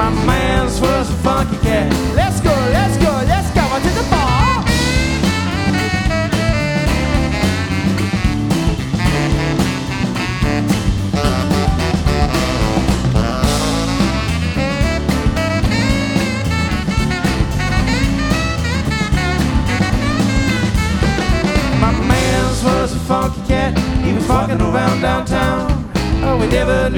My man's was a funky cat. Let's go to the bar. My man's was a funky cat. He was fucking around downtown. Oh, we never knew